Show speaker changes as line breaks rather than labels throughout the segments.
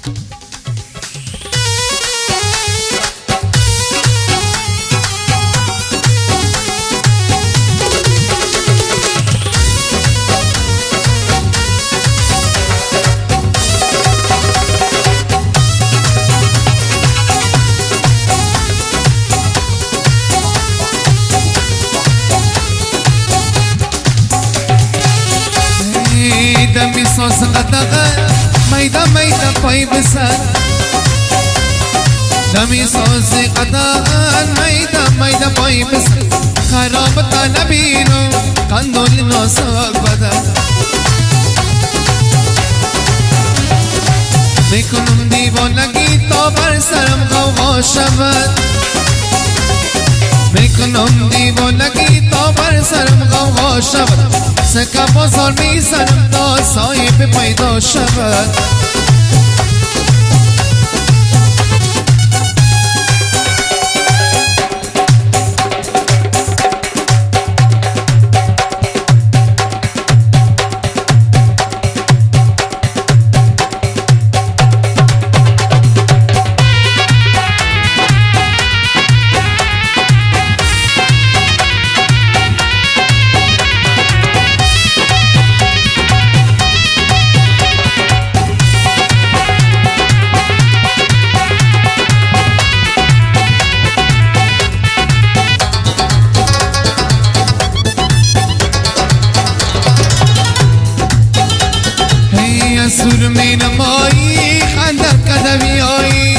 دمی ساز قدقه میده میده پای بسر دمی ساز قدقه میده میده پای بسر خرابتا نبینو قندول ناساک بده میکنم دیوانگی تا بر سرم غوغا شود میکنم دیوانگی تا بر سرم غوغا شود سکه بازار میزنم تا صاحب پیدا شود سور می نمایی خندق قدمی آیی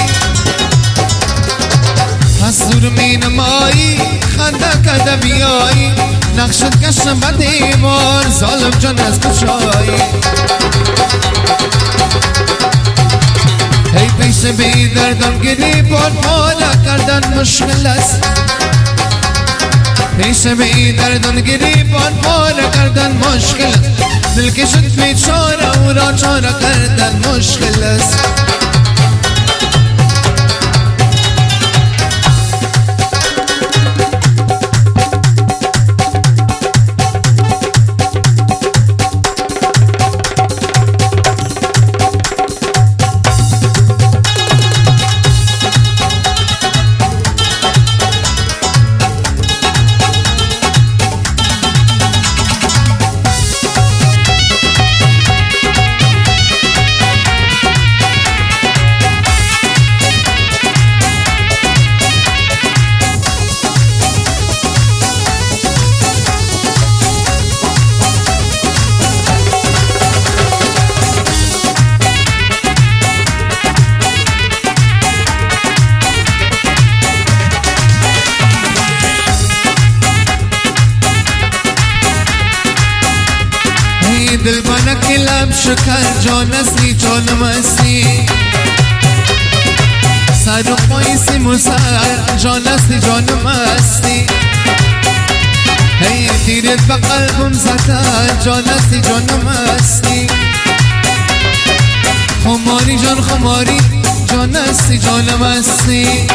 سور می نمایی خندق قدمی آیی نقشت کشم به دیوار ظالم جان از کشایی ای پیش بی دردم گری بار پالا کردن مشکل است پیش بی دردم گری بار پالا کردن مشکل است دل که شد بیچاره او را چاره کردن مشکل است دل بنا که لب شکر جان استی جان مستی سر و پای سیم و سر جان استی جان مستی هی تیرت به قلبم زده جان استی جان مستی خماری جان خماری جان استی جان مستی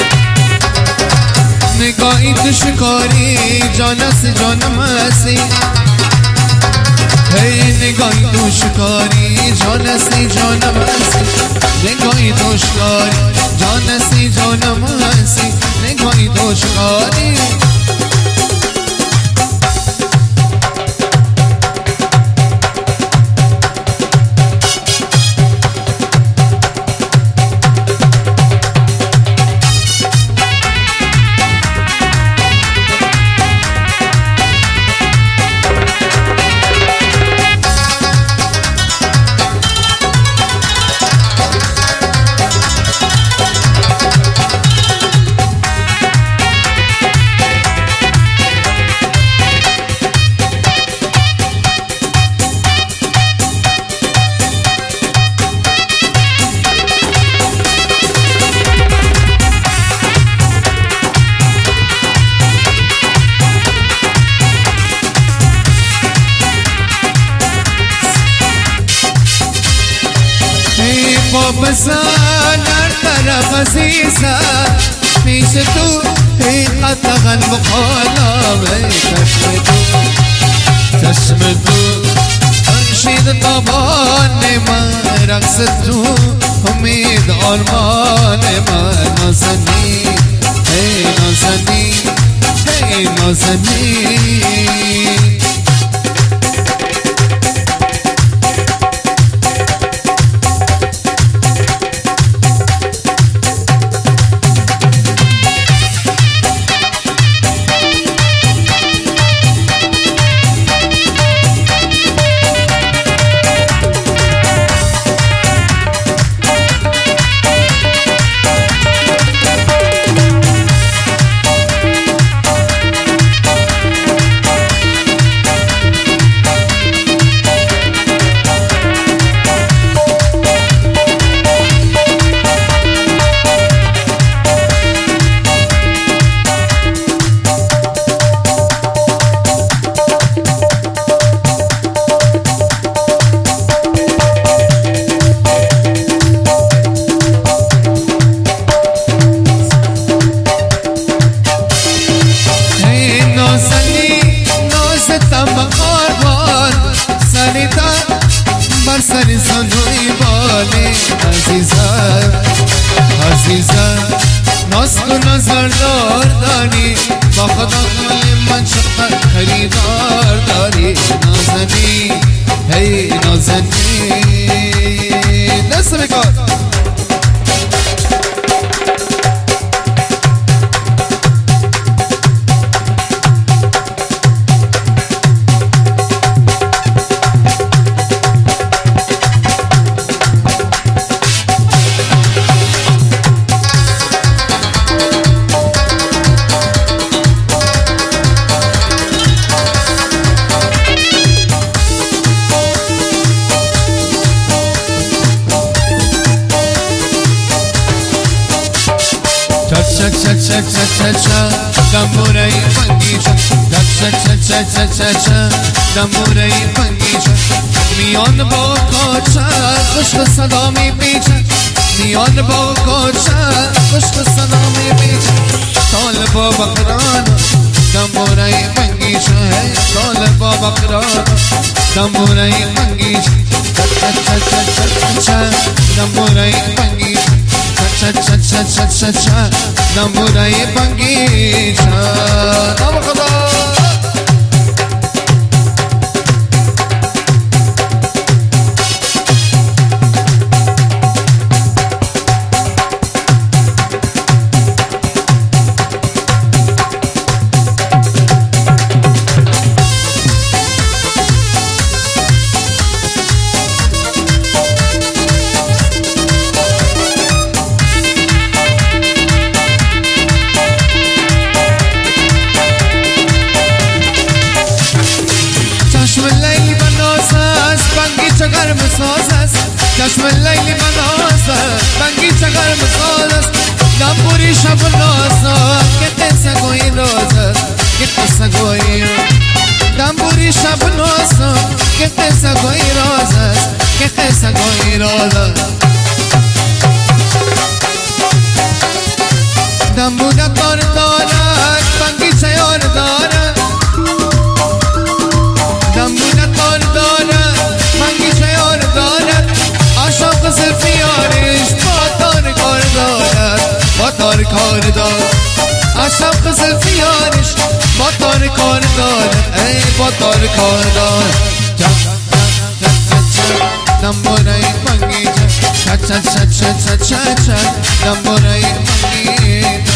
نگاهی تو شکاری جان استی جان مستی هی نگاهی تو شکاری جان استی جان مستی نگاهی تو شکاری جان استی جان مستی نگاهی تو شکاری بزن هر طرف عزیزه پیش تو حقیقت قلب قلبه چشم تو انشید طبان من رقص تو امید آرمان من نازنین هی نازنین هی نازنین سر زنوی باله عزیزم عزیزم ناز تو نظر داری با خدا کل من چقدر خریدار داری نازنین هی نازنین دست بکار دمورای پنگیچه دمورای پنگیچه میان با کاچه خشک صدا می پیچه میان با کاچه خشک صدا می پیچه طالب با بقران دمورای پنگیچه طالب با بقران دمورای پنگیچه دمورای پنگیچه دمورای پنگیچه نام خدا گرم ساز است چشم لیلی مناز است بنگیچه گرم ساز است دمبوری شب ناز است که قصه گویی راز است که قصه گویی دمبوری شب ناز است که قصه گویی راز است که قصه گویی راز است دمبوده کار دارد بنگیچه یار دارد دمبوده کار دارد بنگیچه یار دارد عاشق زلفیارش با تار کار دارد با تار کار دارد عاشق زلفیارش با تار کار دارد ای با تار کار دارد دمبورای بنگیچه دمبورای بنگیچه